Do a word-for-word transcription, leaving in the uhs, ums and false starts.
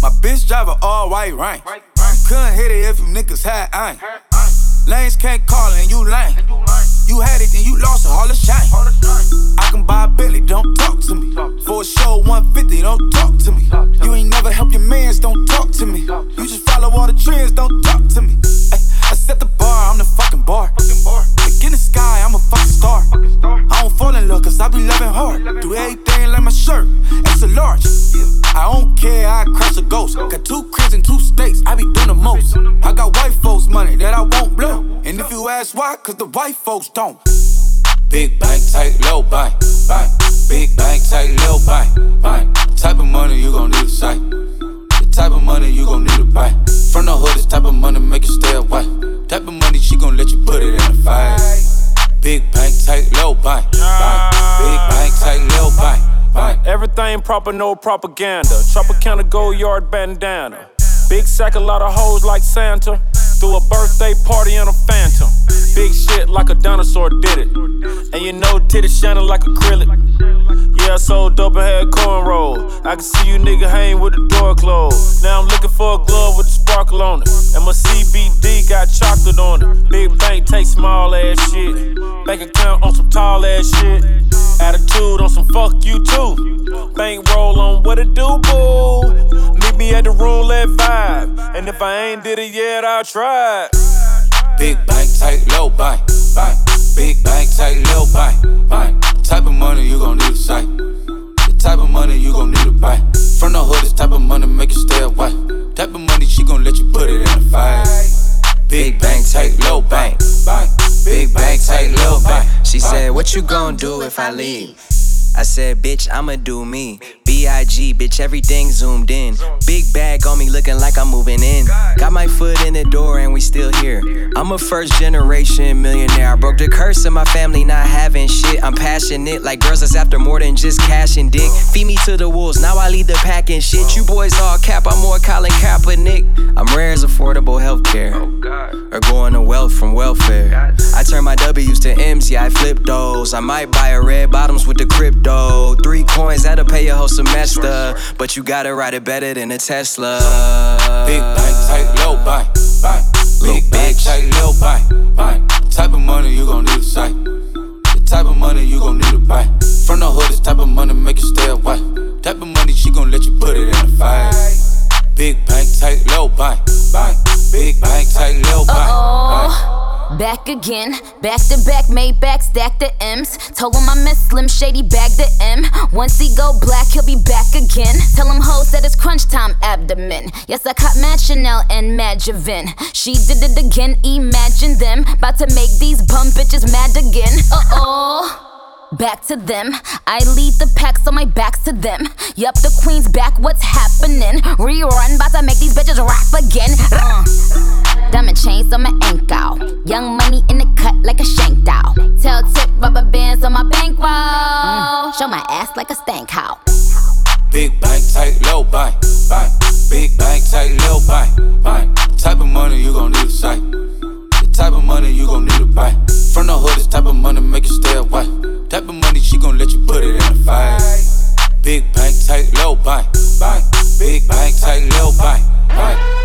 My bitch drive a all white rank. You couldn't hit it if you niggas had aim. Lanes can't call and you lame. You had it, then you lost it, all the shame. I can buy a Bentley, don't talk to me. For a show one fifty, don't talk to me. You ain't never help your mans, don't talk to me. You just follow all the trends, don't talk to me. Ay, I set the bar, I'm the fucking bar. Like in the sky, I'm a fucking star. I don't fall in love, cause I be loving hard. Do everything like my shirt, extra large. I don't care, I crush a ghost. Got two cribs in two states, I be doing the most. I got white folks' money that I won't blow. And if you ask why, cause the white folks don't. Big bank, tight, low bank, bank. Big bank, tight, low bank, bank. The type of money you gon' need a sight. The type of money you gon' need to buy. From the hood, this type of money make you stay away. Type of money she gon' let you put it in a fight. Big bank, tight, low bank, bank. Big bank, tight, low bank, bank. Everything proper, no propaganda. Tropicana gold yard bandana. Big sack, a lot of hoes like Santa. Threw a birthday party in a phantom. Big shit like a dinosaur did it. And you know titties shining like acrylic. Yeah, I sold dope and had cornrow. I can see you nigga hang with the door closed. Now I'm looking for a glove with a sparkle on it. And my C B D got chocolate on it. Big bank take small ass shit. Bank account on some tall ass shit. Attitude on some fuck you too. Bank roll on what it do, boo. Meet me at the roulette vibe. And if I ain't did it yet, I'll try it. Big bank, tight, low bank, bank. Big bank, tight, low bank, bank. Type of money you gon' need a sight. The type of money you gon' need to buy. From the hood, this type of money make you stay away. Type of money she gon' let you put it in a fight. Big bank, tight, low bank, bank. Big bank, tight, low bank. She said, what you gon' do if I leave? I said, bitch, I'ma do me. B I G, bitch, everything zoomed in. Big bag on me looking like I'm moving in. Got my foot in the door and we still here. I'm a first generation millionaire. I broke the curse of my family not having shit. I'm passionate like girls that's after more than just cash and dick. Feed me to the wolves, now I lead the pack and shit. You boys all cap, I'm more Colin Kaepernick. I'm rare as affordable healthcare. Or going to wealth from welfare. I turn my W's to M's, yeah, I flip those. I might buy a red bottoms with the crypto. Three coins, that'll pay your whole semester. But you gotta ride it better than a Tesla. Big bank, tight, low bank, bank. Big bank, tight, low bank, bank. Type of money you gon' need a sight. The type of money you gon' need to buy. From the hood, this type of money make you stay away. Type of money she gon' let you put it in a fight. Big bank, tight, low bank, bank. Big bank, tight, low bank, bank. Back again, back to back, made back, stack the M's. Told him I miss Slim Shady, bag the M. Once he go black, he'll be back again. Tell him hoes that it's crunch time abdomen. Yes, I caught Mad Chanel and Mad Javin. She did it again, imagine them. About to make these bum bitches mad again. Uh-oh. Back to them, I lead the pack so my back's to them. Yup, the queen's back, what's happening? Rerun, bout to make these bitches rap again. uh. Diamond chains on my ankle. Young money in the cut like a shank doll. Tail tip rubber bands on my bankroll. mm. Show my ass like a stank house. Big bank, tight, low bank, bank. Big bank, tight, low bank, bank. Type of money you gon' need a sight. The type of money you gon' need to buy. From the hood, this type of money make you stay away. Type of money she gon' let you put it in a fight. Big bank, tight, low bank, bank. Big bank, tight, low bank, bank.